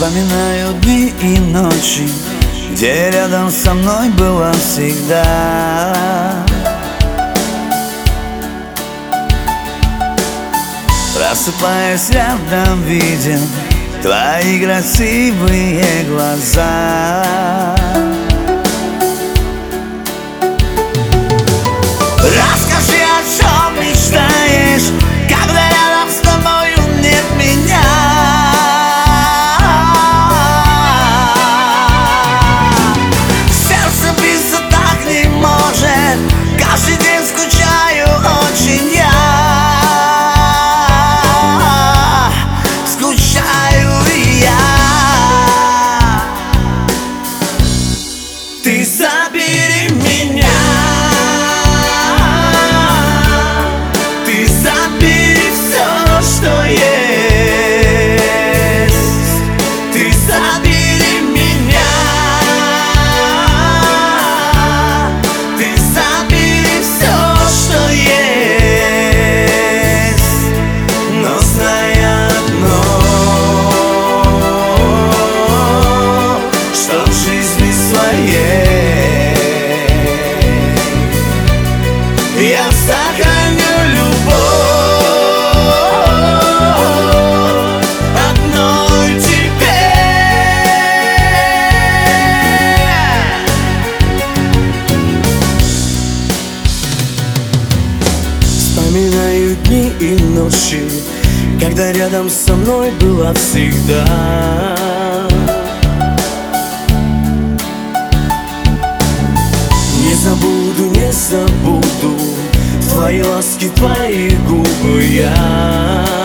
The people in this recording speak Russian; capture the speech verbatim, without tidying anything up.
Вспоминаю дни и ночи, где рядом со мной была всегда. Просыпаясь рядом, видел твои красивые глаза. Расскажи, о чем мечтаешь, когда рядом с тобою нет меня. Сердце биться так не может, каждый день скучаю очень я. Ты забери меня, ты забери все, что есть. Ты забери меня, ты забери все, что есть. Но знай одно, что в жизни своей я сохраню любовь одной тебе. Вспоминаю дни и ночи, когда рядом со мной была всегда. Не забуду, не забуду твои ласки, твои губы я.